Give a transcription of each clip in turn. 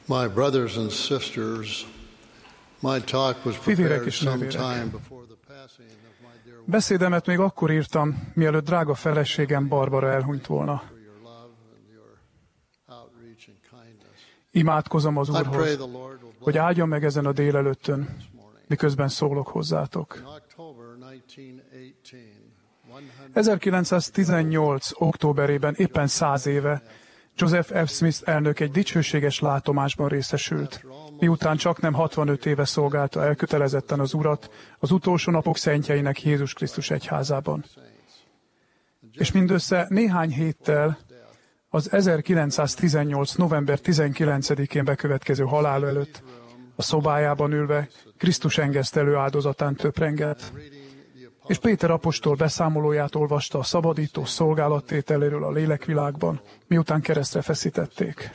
My brothers and sisters, my talk was prepared some time before the passing of my dear wife. Beszédemet még akkor írtam, mielőtt drága feleségem Barbara elhunyt volna. Imádkozom az Úrhoz, hogy áldjon meg ezen a délelőttön, miközben szólok hozzátok. 1918. októberében éppen 100 éve Joseph F. Smith elnök egy dicsőséges látomásban részesült, miután csaknem 65 éve szolgálta elkötelezetten az Urat az utolsó napok szentjeinek Jézus Krisztus egyházában. És mindössze néhány héttel az 1918. november 19-én bekövetkező halál előtt a szobájában ülve Krisztus engesztelő áldozatán töprengett, és Péter apostol beszámolóját olvasta a szabadító szolgálattételéről a lélekvilágban, miután keresztre feszítették.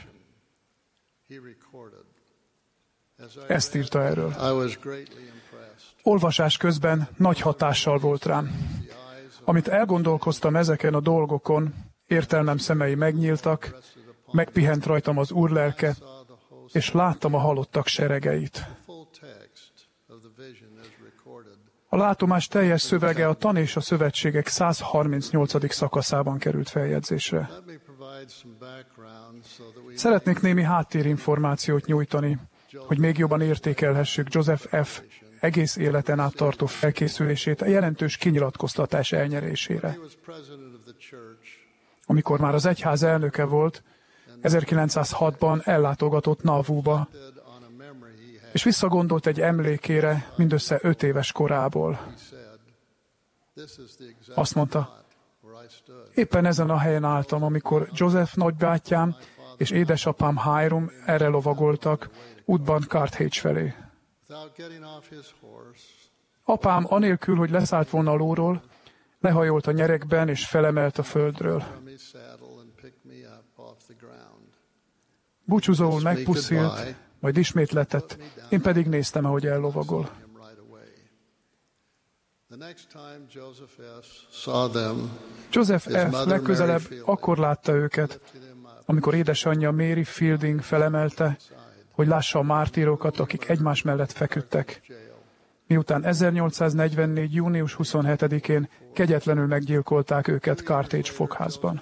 Ezt írta erről. Olvasás közben nagy hatással volt rám. Amit elgondolkoztam ezeken a dolgokon, értelmem szemei megnyíltak, megpihent rajtam az Úr lelke, és láttam a halottak seregeit. A látomás teljes szövege a Tan és a Szövetségek 138. szakaszában került feljegyzésre. Szeretnék némi háttérinformációt nyújtani, hogy még jobban értékelhessük Joseph F. egész életen át tartó felkészülését a jelentős kinyilatkoztatás elnyerésére. Amikor már az egyház elnöke volt, 1906-ban ellátogatott Nauvoo-ba, és visszagondolt egy emlékére mindössze 5 éves korából. Azt mondta, éppen ezen a helyen álltam, amikor Joseph nagybátyám és édesapám Hiram erre lovagoltak, útban Carthage felé. Apám anélkül, hogy leszállt volna a lóról, lehajolt a nyerekben és felemelt a földről. Búcsúzóul megpuszílt, majd ismét letett, én pedig néztem, ahogy ellovagol. Joseph F. legközelebb akkor látta őket, amikor édesanyja Mary Fielding felemelte, hogy lássa a mártírokat, akik egymás mellett feküdtek. Miután 1844. június 27-én kegyetlenül meggyilkolták őket Carthage fogházban.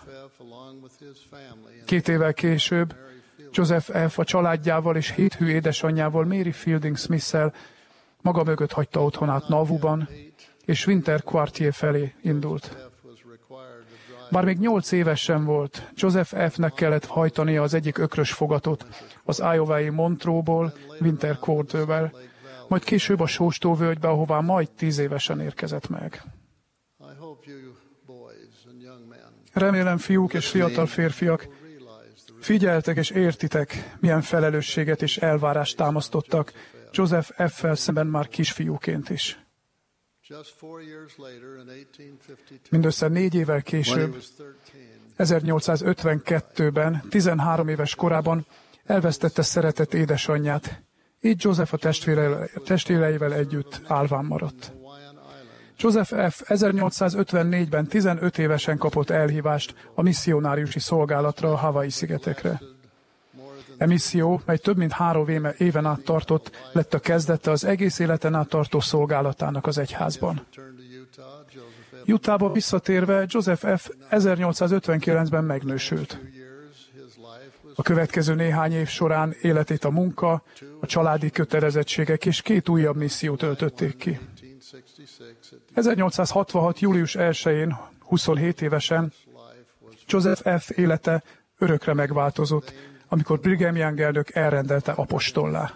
2 évvel később Joseph F. a családjával és 7 hű édesanyjával, Mary Fielding Smith-szel maga mögött hagyta otthonát Nauvoo-ban, és Winter Quartier felé indult. Bár még 8 évesen volt, Joseph F.-nek kellett hajtania az egyik ökrös fogatot az Iowa-i Montreux-ból Winter Quartierbe, majd később a Sóstóvölgybe, ahová majd 10 évesen érkezett meg. Remélem, fiúk és fiatal férfiak, figyeltek és értitek, milyen felelősséget és elvárást támasztottak Joseph F.-fel szemben már kisfiúként is. Mindössze 4 évvel később, 1852-ben, 13 éves korában elvesztette szeretett édesanyját, így Joseph a testvéreivel együtt álván maradt. Joseph F. 1854-ben 15 évesen kapott elhívást a misszionáriusi szolgálatra a Hawaii-szigetekre. E misszió, mely több mint 3 éven át tartott, lett a kezdete az egész életen át tartó szolgálatának az egyházban. Utahba visszatérve Joseph F. 1859-ben megnősült. A következő néhány év során életét a munka, a családi kötelezettségek és 2 újabb missziót töltötték ki. 1866. július 1-én, 27 évesen Joseph F. élete örökre megváltozott, amikor Brigham Young elnök elrendelte apostollá.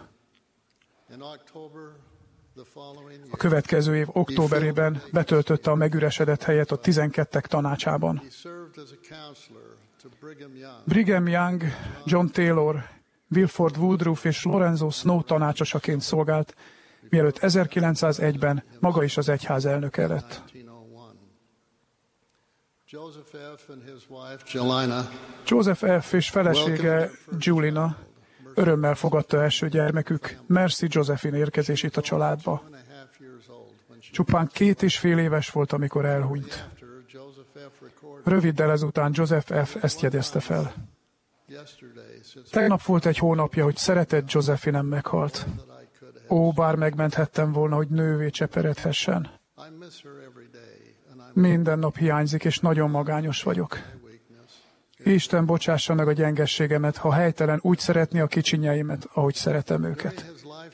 A következő év októberében betöltötte a megüresedett helyet a 12-ek tanácsában. Brigham Young, John Taylor, Wilford Woodruff és Lorenzo Snow tanácsosaként szolgált, mielőtt 1901-ben maga is az egyház elnöke lett. Joseph F. és felesége Julina örömmel fogadta első gyermekük, Mercy Josephine érkezését a családba. Csupán 2,5 éves volt, amikor elhunyt. Röviddel ezután Joseph F. ezt jegyezte fel. Tegnap volt egy hónapja, hogy szeretett Josefi nem meghalt. Ó, bár megmenthettem volna, hogy nővé cseperedhessen. Minden nap hiányzik, és nagyon magányos vagyok. Isten bocsássa meg a gyengességemet, ha helytelen úgy szeretni a kicsinyeimet, ahogy szeretem őket.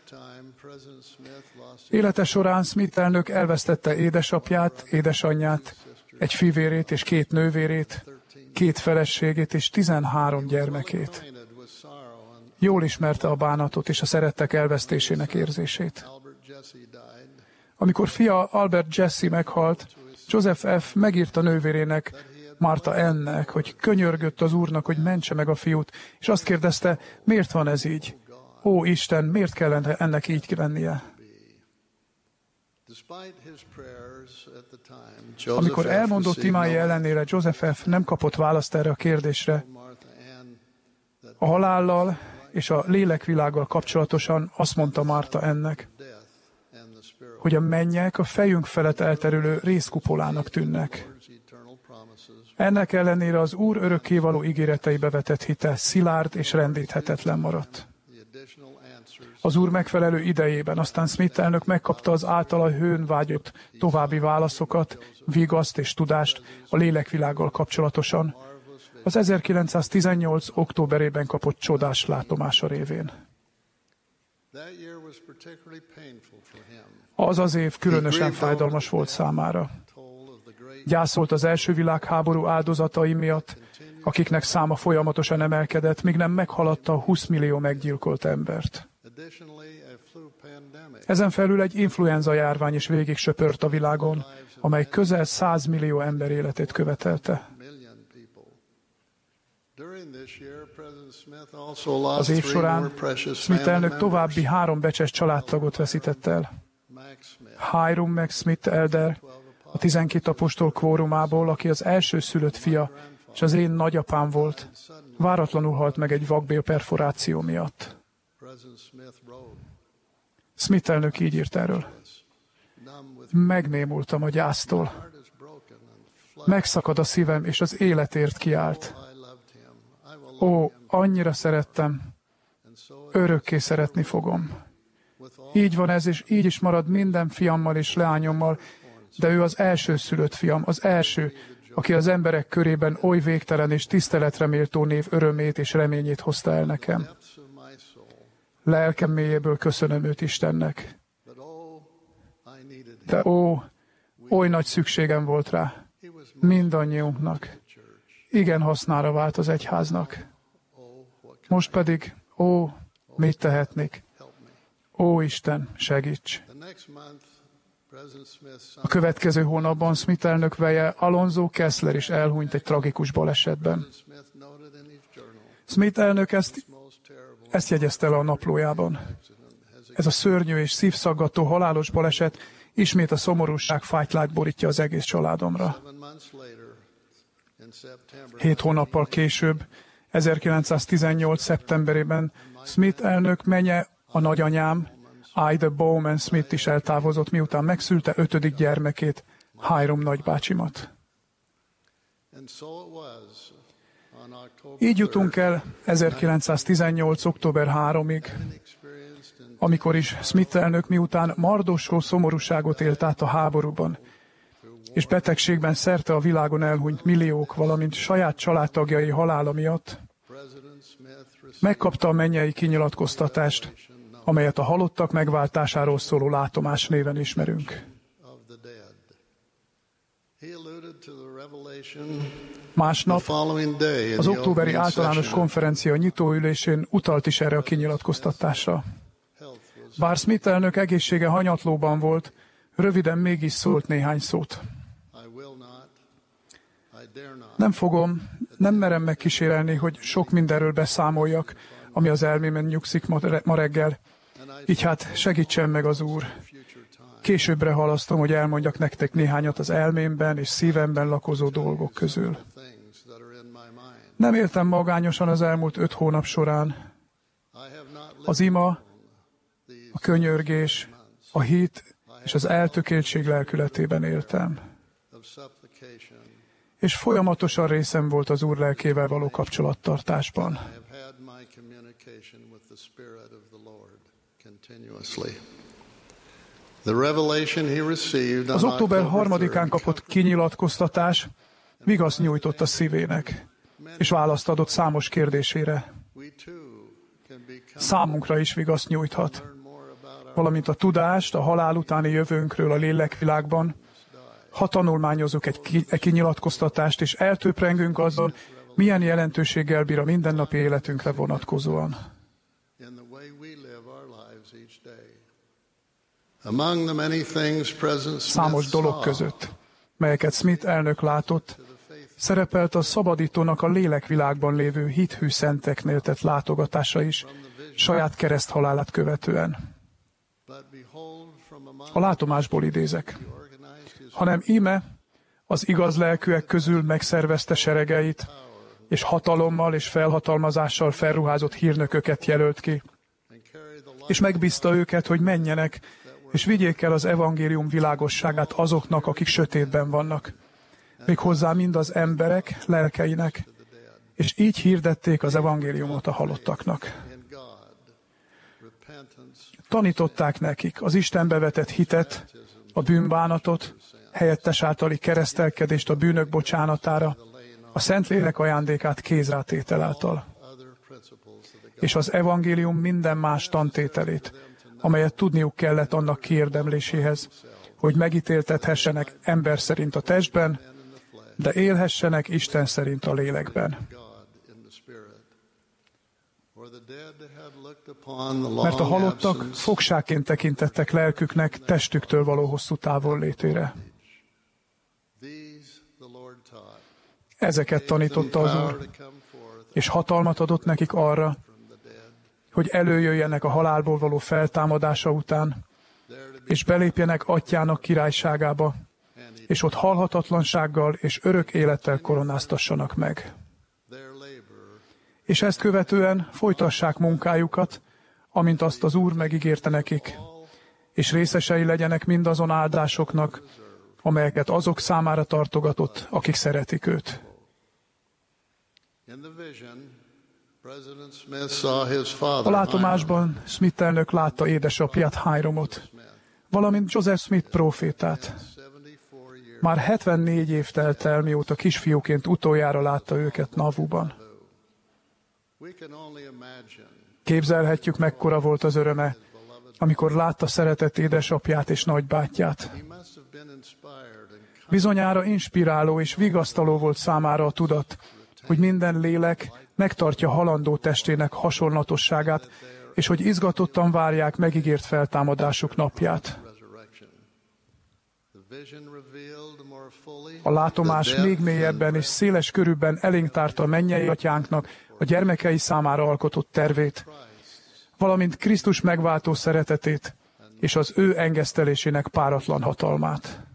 Élete során Smith elnök elvesztette édesapját, édesanyját, egy fivérét és 2 nővérét, 2 feleségét és 13 gyermekét. Jól ismerte a bánatot és a szerettek elvesztésének érzését. Amikor fia Albert Jesse meghalt, Joseph F. megírta nővérének, Martha Ann-nek, hogy könyörgött az Úrnak, hogy mentse meg a fiút, és azt kérdezte, miért van ez így? Ó, Isten, miért kellene ennek így lennie? Amikor elmondott imái ellenére Joseph F. nem kapott választ erre a kérdésre, a halállal és a lélekvilággal kapcsolatosan azt mondta Martha Ann-nek, hogy a mennyek a fejünk felett elterülő rézkupolának tűnnek. Ennek ellenére az Úr örökkévaló ígéreteibe vetett hite szilárd és rendíthetetlen maradt. Az Úr megfelelő idejében aztán Smith elnök megkapta az általa hőn vágyott további válaszokat, vigaszt és tudást a lélekvilággal kapcsolatosan, az 1918. októberében kapott csodás látomása révén. Az az év különösen fájdalmas volt számára. Gyászolt az első világháború áldozatai miatt, akiknek száma folyamatosan emelkedett, míg nem meghaladta a 20 millió meggyilkolt embert. Ezen felül egy influenza járvány is végig söpört a világon, amely közel 100 millió ember életét követelte. Az év során Smith elnök további 3 becses családtagot veszített el. Hiram Max Smith elder, a 12 apostol kvórumából, aki az első szülött fia, és az én nagyapám volt, váratlanul halt meg egy vakbél perforáció miatt. Smith elnök így írt erről. Megnémultam a gyásztól. Megszakad a szívem, és az életért kiállt. Ó, annyira szerettem, örökké szeretni fogom. Így van ez, és így is marad minden fiammal és leányommal, de ő az első szülött fiam, az első, aki az emberek körében oly végtelen és tiszteletre méltó név örömét és reményét hozta el nekem. Lelkem mélyéből köszönöm őt Istennek. De oly nagy szükségem volt rá, mindannyiunknak. Igen hasznára vált az egyháznak. Most pedig, mit tehetnék? Ó, Isten, segíts! A következő hónapban Smith elnök veje Alonzo Kessler is elhunyt egy tragikus balesetben. Smith elnök ezt jegyezte le a naplójában. Ez a szörnyű és szívszaggató halálos baleset ismét a szomorúság fájtlát borítja az egész családomra. 7 hónappal később, 1918. szeptemberében Smith elnök menye, a nagyanyám, Ida Bowman Smith is eltávozott, miután megszülte 5. gyermekét, Hiram nagybácsimat. Így jutunk el 1918. október 3-ig, amikor is Smith elnök miután mardosó szomorúságot élt át a háborúban, és betegségben szerte a világon elhunyt milliók, valamint saját családtagjai halála miatt, megkapta a mennyei kinyilatkoztatást, amelyet a halottak megváltásáról szóló látomás néven ismerünk. Másnap, az októberi általános konferencia nyitóülésén utalt is erre a kinyilatkoztatásra. Bár Smith elnök egészsége hanyatlóban volt, röviden mégis szólt néhány szót. Nem merem megkísérelni, hogy sok mindenről beszámoljak, ami az elmémen nyugszik ma reggel. Így hát segítsen meg az Úr. Későbbre halasztom, hogy elmondjak nektek néhányat az elmémben és szívemben lakozó dolgok közül. Nem éltem magányosan az elmúlt 5 hónap során. Az ima, a könyörgés, a hit és az eltökéltség lelkületében éltem. és folyamatosan részem volt az Úr lelkével való kapcsolattartásban. Az október 3-án kapott kinyilatkoztatás vigaszt nyújtott a szívének, és választ adott számos kérdésére. Számunkra is vigaszt nyújthat, valamint a tudást a halál utáni jövőnkről a lélekvilágban. Ha tanulmányozunk egy kinyilatkoztatást, és eltöprengünk azzal, milyen jelentőséggel bír a mindennapi életünkre vonatkozóan. Számos dolog között, melyeket Smith elnök látott, szerepelt a szabadítónak a lélekvilágban lévő hithű szenteknél tett látogatása is, saját kereszthalálát követően. A látomásból idézek. Hanem íme az igaz lelkűek közül megszervezte seregeit, és hatalommal és felhatalmazással felruházott hírnököket jelölt ki, és megbízta őket, hogy menjenek, és vigyék el az evangélium világosságát azoknak, akik sötétben vannak, méghozzá mind az emberek lelkeinek, és így hirdették az evangéliumot a halottaknak. Tanították nekik az Istenbe vetett hitet, a bűnbánatot, helyettes általi keresztelkedést a bűnök bocsánatára, a Szentlélek ajándékát kézrátétel által, és az evangélium minden más tantételét, amelyet tudniuk kellett annak kiérdemléséhez, hogy megítéltethessenek ember szerint a testben, de élhessenek Isten szerint a lélekben. Mert a halottak fogságként tekintettek lelküknek testüktől való hosszú távollétére. Ezeket tanította az Úr, és hatalmat adott nekik arra, hogy előjöjjenek a halálból való feltámadása után, és belépjenek Atyának királyságába, és ott halhatatlansággal és örök élettel koronáztassanak meg. És ezt követően folytassák munkájukat, amint azt az Úr megígérte nekik, és részesei legyenek mindazon áldásoknak, amelyeket azok számára tartogatott, akik szeretik őt. A látomásban Smith elnök látta édesapját, Hiramot, valamint Joseph Smith prófétát. Már 74 év telt el, mióta kisfiúként utoljára látta őket Nauvooban. Képzelhetjük, mekkora volt az öröme, amikor látta szeretett édesapját és nagybátyját. Bizonyára inspiráló és vigasztaló volt számára a tudat, hogy minden lélek megtartja halandó testének hasonlatosságát, és hogy izgatottan várják megígért feltámadásuk napját. A látomás még mélyebben és széles körülben elénk tárta a mennyei atyánknak a gyermekei számára alkotott tervét, valamint Krisztus megváltó szeretetét és az ő engesztelésének páratlan hatalmát.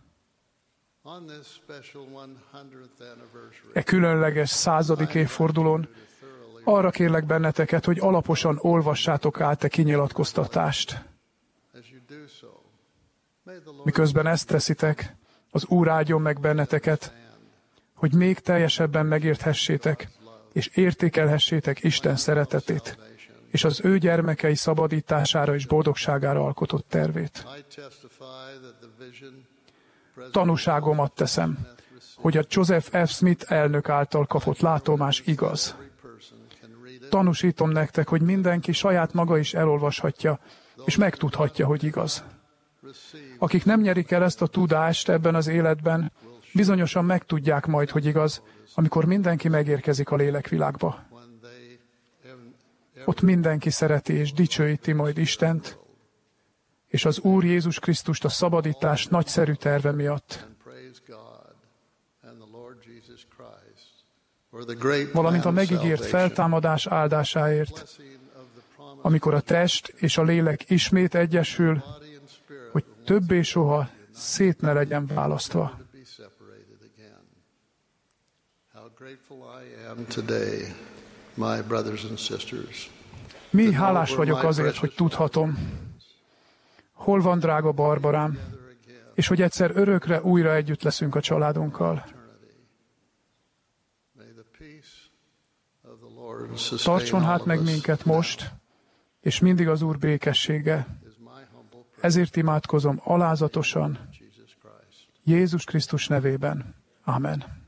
E különleges 100. évfordulón arra kérlek benneteket, hogy alaposan olvassátok át e kinyilatkoztatást. Miközben ezt teszitek, az Úr áldjon meg benneteket, hogy még teljesebben megérthessétek, és értékelhessétek Isten szeretetét, és az ő gyermekei szabadítására és boldogságára alkotott tervét. Tanúságomat teszem, hogy a Joseph F. Smith elnök által kapott látomás igaz. Tanúsítom nektek, hogy mindenki saját maga is elolvashatja, és megtudhatja, hogy igaz. Akik nem nyerik el ezt a tudást ebben az életben, bizonyosan megtudják majd, hogy igaz, amikor mindenki megérkezik a lélekvilágba. Ott mindenki szereti és dicsőíti majd Istent, és az Úr Jézus Krisztust a szabadítás nagyszerű terve miatt. Valamint a megígért feltámadás áldásáért, amikor a test és a lélek ismét egyesül, hogy többé soha szét ne legyen választva. Mi hálás vagyok azért, hogy tudhatom, hol van drága Barbarám, és hogy egyszer örökre újra együtt leszünk a családunkkal. Tartson hát meg minket most, és mindig az Úr békessége. Ezért imádkozom alázatosan, Jézus Krisztus nevében. Amen.